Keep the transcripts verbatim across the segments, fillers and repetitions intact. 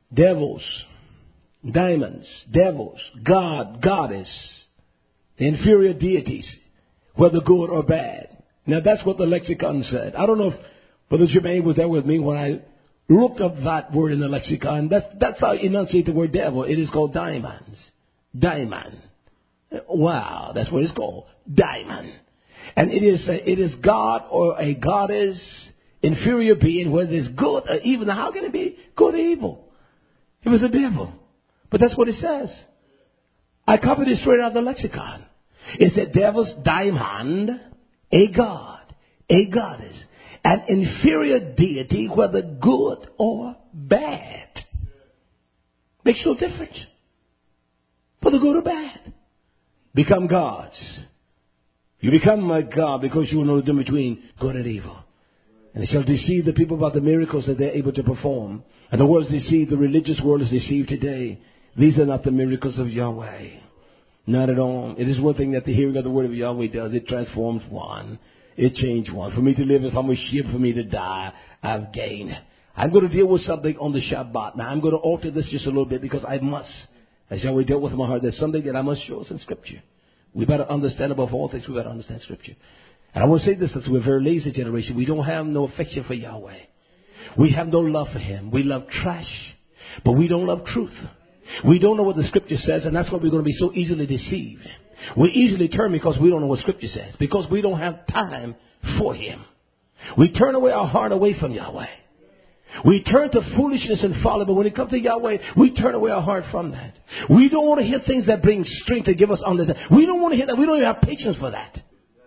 devils, demons, devils, God, goddess, the inferior deities, whether good or bad. Now that's what the lexicon said. I don't know if Brother Jermaine was there with me when I looked up that word in the lexicon. That's, that's how you enunciate the word devil. It is called diamonds. Diamond. Wow, that's what it's called. Diamond. And it is a, it is God or a goddess, inferior being, whether it's good or evil. Now, how can it be good or evil? It was a devil. But that's what it says. I copied it straight out of the lexicon. It said devil's diamond, a god, a goddess, an inferior deity, whether good or bad. Makes no difference. Whether good or bad. Become gods. You become a god because you know the difference between good and evil. And they shall deceive the people about the miracles that they're able to perform. And the world is deceived, the religious world is deceived today. These are not the miracles of Yahweh. Not at all. It is one thing that the hearing of the word of Yahweh does. It transforms one. It changes one. For me to live is I'm a ship. For me to die, I've gained. I'm going to deal with something on the Shabbat. Now, I'm going to alter this just a little bit because I must. As Yahweh dealt with my heart, there's something that I must show us in Scripture. We better understand above all things. We better understand Scripture. And I want to say this, that we're a very lazy generation. We don't have no affection for Yahweh. We have no love for Him. We love trash, but we don't love truth. We don't know what the Scripture says, and that's why we're going to be so easily deceived. We easily turn because we don't know what Scripture says, because we don't have time for Him. We turn away our heart away from Yahweh. We turn to foolishness and folly, but when it comes to Yahweh, we turn away our heart from that. We don't want to hear things that bring strength and give us understanding. We don't want to hear that. We don't even have patience for that.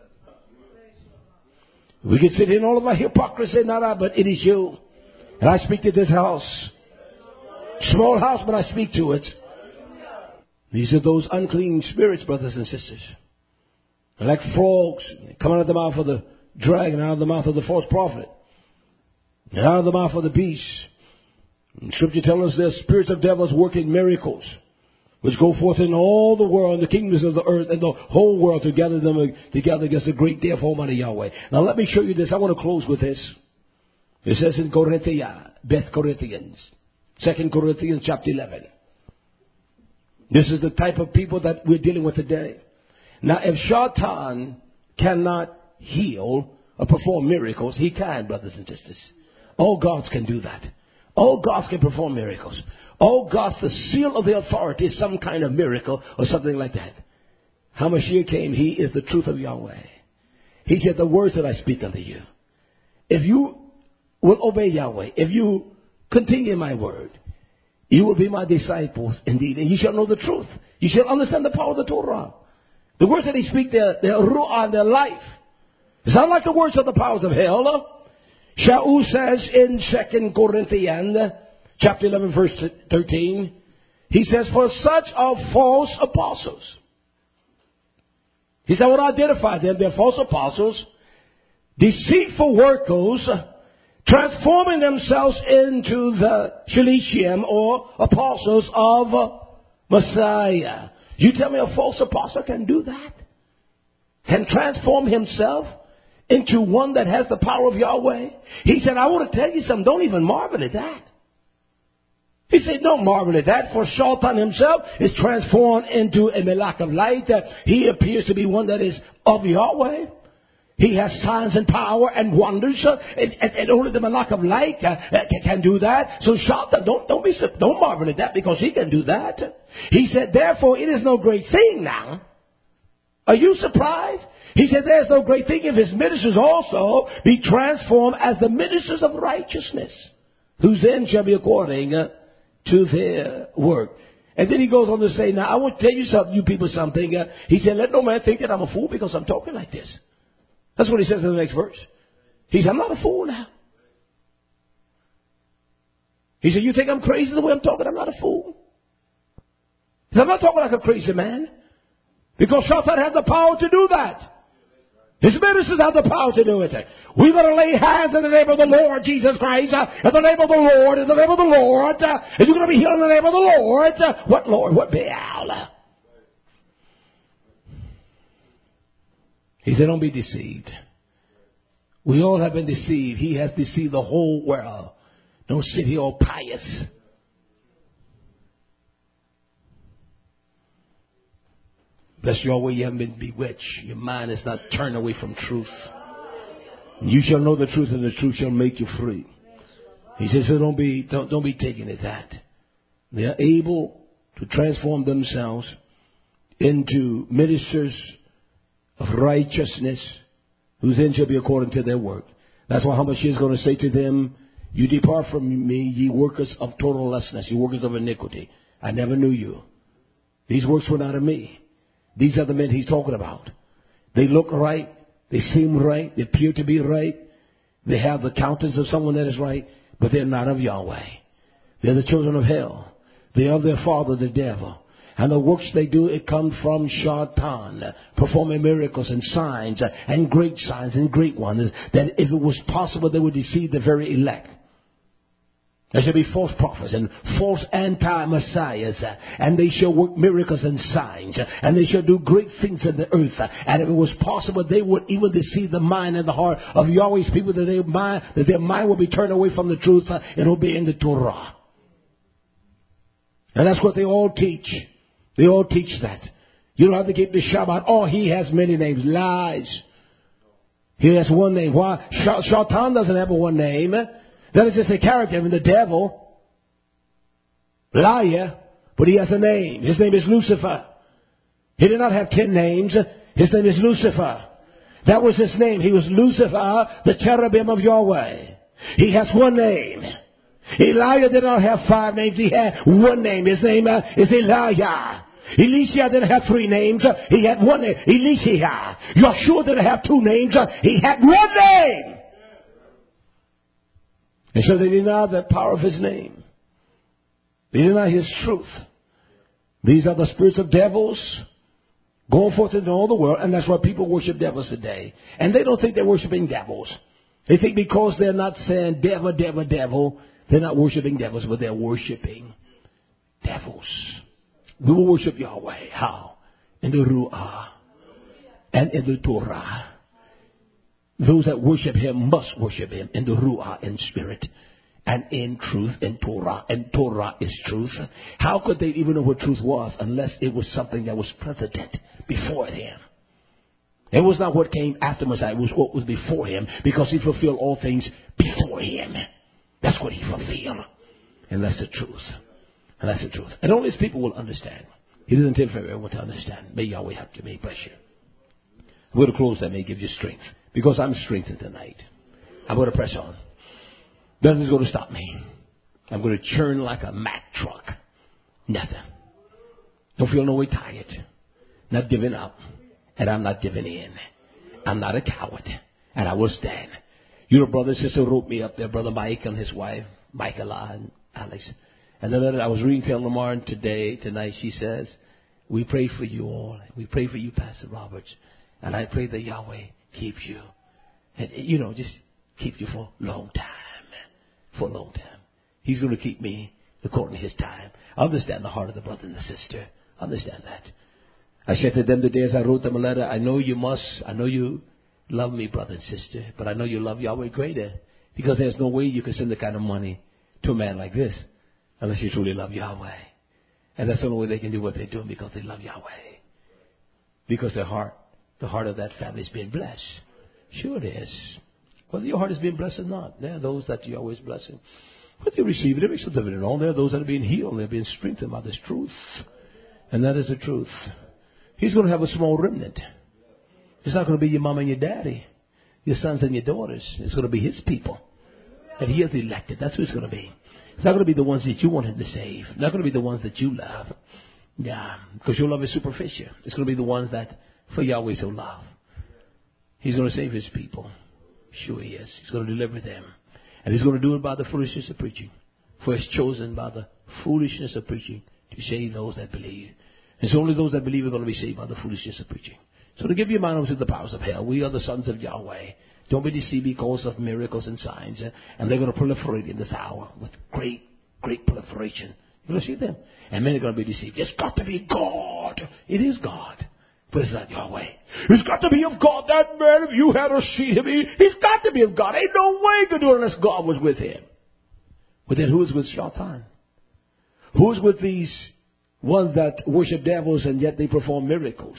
We can sit in all of our hypocrisy, not I, but it is you. And I speak to this house. Small house, but I speak to it. These are those unclean spirits, brothers and sisters. They're like frogs coming out of the mouth of the dragon, out of the mouth of the false prophet, and out of the mouth of the beast. And Scripture tells us there's spirits of devils working miracles, which go forth in all the world, the kingdoms of the earth, and the whole world to gather them together against the great day of Almighty Yahweh. Now let me show you this. I want to close with this. It says in Corinthians, Beth Corinthians, Second Corinthians chapter eleven. This is the type of people that we're dealing with today. Now, if Shaitan cannot heal or perform miracles, he can, brothers and sisters. All gods can do that. All gods can perform miracles. All gods, the seal of the authority is some kind of miracle or something like that. HaMashiach came. He is the truth of Yahweh. He said, the words that I speak unto you. If you will obey Yahweh, if you continue my word, you will be my disciples indeed, and you shall know the truth. You shall understand the power of the Torah. The words that he speaks, they're, they're ru'ah, they're life. It's not like the words of the powers of hell. Shaul says in Second Corinthians chapter eleven, verse thirteen, he says, for such are false apostles. He said, I will identify them. They're false apostles, deceitful workers, transforming themselves into the Shilishim or apostles of Messiah. You tell me a false apostle can do that? Can transform himself into one that has the power of Yahweh? He said, I want to tell you something. Don't even marvel at that. He said, don't marvel at that, for Shaitan himself is transformed into a Malach of light. He appears to be one that is of Yahweh. He has signs and power and wonders, uh, and, and, and only the Malach of light uh, can, can do that. So Shaitan, don't don't be don't marvel at that, because he can do that. He said, therefore, it is no great thing now. Are you surprised? He said, there's no great thing if his ministers also be transformed as the ministers of righteousness, whose end shall be according uh, to their work. And then he goes on to say, now I want to tell you something, you people, something. Uh, he said, let no man think that I'm a fool because I'm talking like this. That's what he says in the next verse. He said, I'm not a fool now. He said, you think I'm crazy the way I'm talking? I'm not a fool. He said, I'm not talking like a crazy man. Because Shaitan has the power to do that. His ministers have the power to do it. We've got to lay hands in the name of the Lord Jesus Christ. Uh, in the name of the Lord. In the name of the Lord. Uh, and you're going to be healed in the name of the Lord. Uh, what Lord? What Baal? He said, don't be deceived. We all have been deceived. He has deceived the whole world. Don't sit here all pious. Bless your way, you haven't been bewitched. Your mind is not turned away from truth. You shall know the truth, and the truth shall make you free. He says, so don't be, don't, don't be taken at that. They are able to transform themselves into ministers of righteousness, whose end shall be according to their work. That's why Hamashiach is going to say to them, you depart from me, ye workers of total lustness, ye workers of iniquity. I never knew you. These works were not of me. These are the men he's talking about. They look right. They seem right. They appear to be right. They have the countenance of someone that is right, but they're not of Yahweh. They're the children of hell. They are their father, the devil. And the works they do, it comes from Shaitan, performing miracles and signs and great signs and great wonders, that if it was possible, they would deceive the very elect. There shall be false prophets and false anti-messiahs, and they shall work miracles and signs, and they shall do great things in the earth. And if it was possible, they would even deceive the mind and the heart of Yahweh's people, that their mind, that their mind will be turned away from the truth and obeying the Torah. And that's what they all teach. They all teach that. You don't have to keep the Shabbat. Oh, he has many names. Lies. He has one name. Why? Shaitan doesn't have a one name. That is just a character. I mean, the devil, liar, but he has a name. His name is Lucifer. He did not have ten names. His name is Lucifer. That was his name. He was Lucifer, the cherubim of Yahweh. He has one name. Elijah did not have five names. He had one name. His name uh, is Elijah. Elisha didn't have three names. He had one name. Elisha. Joshua didn't have two names. He had one name. And so they deny the power of his name. They deny his truth. These are the spirits of devils going forth into all the world. And that's why people worship devils today. And they don't think they're worshiping devils. They think because they're not saying devil, devil, devil, they're not worshiping devils, but they're worshiping devils. We will worship Yahweh. How? In the Ruah and in the Torah. Those that worship him must worship him in the Ruah, in spirit, and in truth, in Torah. And Torah is truth. How could they even know what truth was unless it was something that was present before him? It was not what came after Messiah. It was what was before him, because he fulfilled all things before him. That's what he fulfilled. And that's the truth. And that's the truth. And only his people will understand. He doesn't intend for everyone to understand. May Yahweh help you. May he bless you. I'm going to close that. May he give you strength. Because I'm strengthened tonight. I'm going to press on. Nothing's going to stop me. I'm going to churn like a Mack truck. Nothing. Don't feel no way tired. Not giving up. And I'm not giving in. I'm not a coward. And I will stand. Your brother and sister wrote me up there. Brother Mike and his wife, Michaela and Alex. And then I was reading Taylor Lamar today, tonight. She says, we pray for you all. We pray for you, Pastor Roberts. And I pray that Yahweh keeps you. And, you know, just keep you for a long time. For a long time. He's going to keep me according to his time. I understand the heart of the brother and the sister. I understand that. I said to them today as I wrote them a letter, I know you must, I know you love me, brother and sister, but I know you love Yahweh greater, because there's no way you can send the kind of money to a man like this unless you truly love Yahweh. And that's the only way they can do what they're doing, because they love Yahweh. Because their heart, the heart of that family is being blessed. Sure it is. Whether your heart is being blessed or not, there are those that you're always blessing. But they receive it, it makes no difference at all. There are those that are being healed, they're being strengthened by this truth. And that is the truth. He's going to have a small remnant. It's not going to be your mom and your daddy, your sons and your daughters. It's going to be his people that he has elected. That's who it's going to be. It's not going to be the ones that you want him to save. It's not going to be the ones that you love. Yeah, because your love is superficial. It's going to be the ones that for Yahweh so love. He's going to save his people. Sure he is. He's going to deliver them. And he's going to do it by the foolishness of preaching. For it's chosen by the foolishness of preaching to save those that believe. It's only those that believe are going to be saved by the foolishness of preaching. So to give you a mind over to the powers of hell, we are the sons of Yahweh. Don't be deceived because of miracles and signs. And they're going to proliferate in this hour with great, great proliferation. You're going to see them. And many are going to be deceived. It's got to be God. It is God. But it's not Yahweh. It's got to be of God. That man, if you had to see him, he, he's got to be of God. Ain't no way he could do it unless God was with him. But then who is with Shaitan? Who is with these ones that worship devils and yet they perform miracles.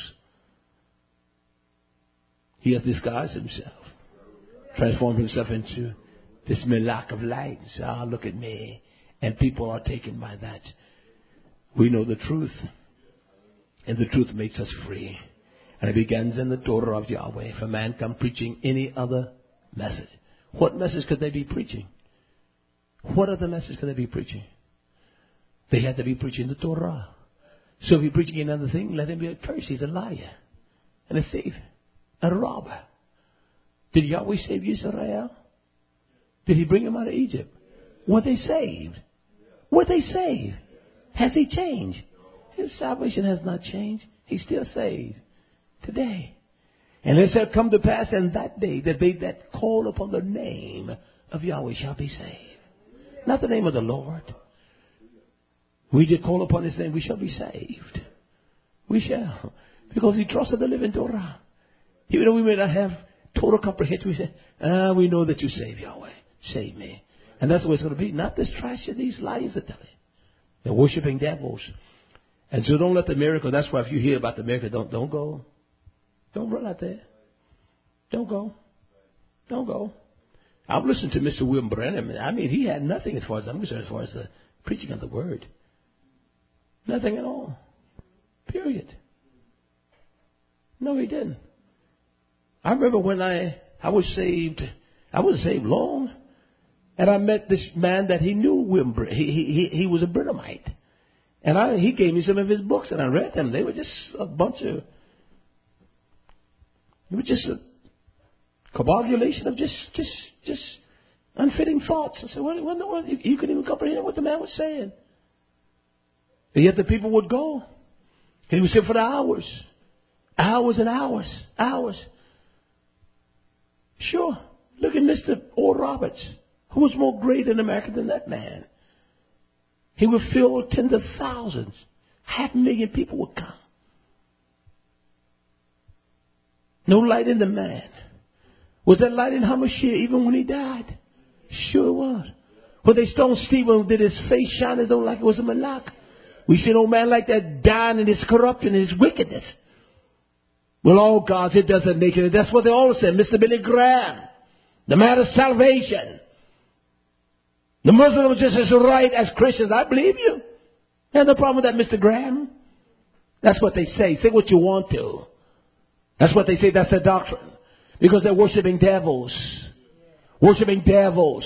He has disguised himself, transformed himself into this Malak of light. So, ah, look at me. And people are taken by that. We know the truth. And the truth makes us free. And it begins in the Torah of Yahweh. If a man come preaching any other message, what message could they be preaching? What other message could they be preaching? They had to be preaching the Torah. So if you're preaching another thing, let him be a curse. He's a liar and a thief, a robber. Did Yahweh save Israel? Did he bring them out of Egypt? Were they saved? Were they saved? Has he changed? His salvation has not changed. He's still saved today. And it shall come to pass in that day that they that call upon the name of Yahweh shall be saved. Not the name of the Lord. We just call upon his name, we shall be saved. We shall. Because he trusted the living Torah. Even though we may not have total comprehension, we say, ah, we know that you save Yahweh. Save me. And that's the way it's going to be. Not this trash that these liars are telling. They're worshiping devils. And so don't let the miracle, that's why if you hear about the miracle, don't, don't go. Don't run out there. Don't go. Don't go. I've listened to Mister William Branham. I mean, he had nothing as far as I'm concerned, as far as the preaching of the word. Nothing at all. Period. No, he didn't. I remember when I, I was saved, I wasn't saved long, and I met this man that he knew William Branham. He, he, he, he was a Branhamite. And I, he gave me some of his books, and I read them. They were just a bunch of, it was just a coagulation of just, just, just unfitting thoughts. I said, what, what in the world? You, you couldn't even comprehend what the man was saying. And yet the people would go. And he would sit for the hours. Hours and hours. Hours. Sure. Look at Mister Oral Roberts. Who was more great in America than that man? He would fill tens of thousands. Half a million people would come. No light in the man. Was that light in Hamashiach even when he died? Sure it was. When they stoned Stephen, did his face shine as though like it was a malak? We see an old man like that dying in his corruption and his wickedness. Well, oh God, it doesn't make it. That's what they all said. Mister Billy Graham, the man of salvation. The Muslims just as right as Christians. I believe you. And the problem with that, Mister Graham? That's what they say. Say what you want to. That's what they say. That's their doctrine. Because they're worshiping devils. Worshiping devils.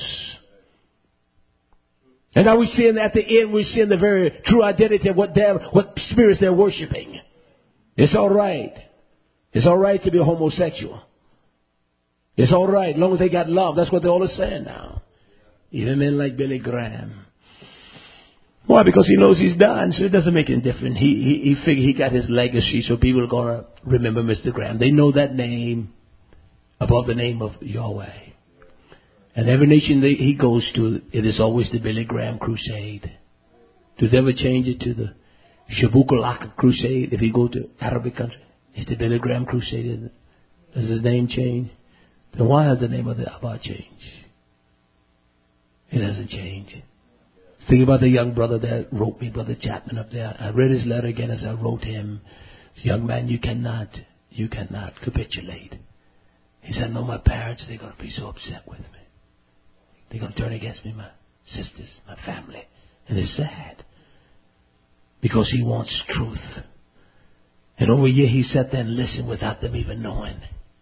And now we see at the end, we see the very true identity of what devil, what spirits they're worshiping. It's all right. It's all right to be a homosexual. It's all right, as long as they got love. That's what they're all saying now. Even men like Billy Graham. Why? Because he knows he's done, so it doesn't make any difference. He he, he figured he got his legacy, so people are going to remember Mister Graham. They know that name above the name of Yahweh. And every nation they, he goes to, it is always the Billy Graham Crusade. Do they ever change it to the Shabukalaka Crusade? If you go to Arabic country, it's the Billy Graham Crusade. Does his name change? Then why has the name of the Abba changed? It doesn't change. Think about the young brother that wrote me, Brother Chapman up there. I read his letter again as I wrote him. This young man, you cannot, you cannot capitulate. He said, no, my parents, they're going to be so upset with me. They're going to turn against me, my sisters, my family. And it's sad. Because he wants truth. And over a year he sat there and listened without them even knowing.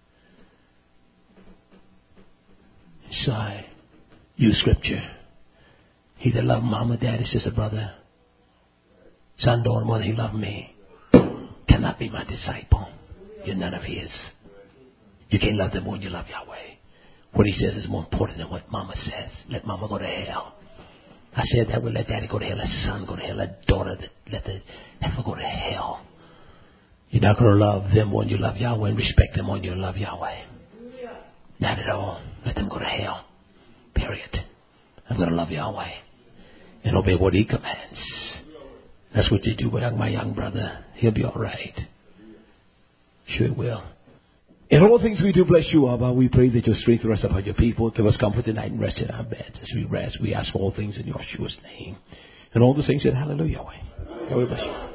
So I use scripture. He that loved mama, daddy, sister, brother, son, daughter, mother, he loved me, cannot be my disciple. You're none of his. You can't love them more than you love Yahweh. What he says is more important than what mama says. Let mama go to hell. I said that would let daddy go to hell, let son go to hell, let daughter, let the heifer go to hell. You're not going to love them more than you love Yahweh and respect them more than you love Yahweh. Not at all. Let them go to hell. Period. I'm going to love Yahweh and obey what he commands. That's what you do with my young brother. He'll be all right. Sure will. In all things we do bless you, Abba. We pray that your strength rest upon your people. Give us comfort tonight and rest in our beds. As we rest, we ask for all things in Yeshua's name. And all the things said, hallelujah. God bless you.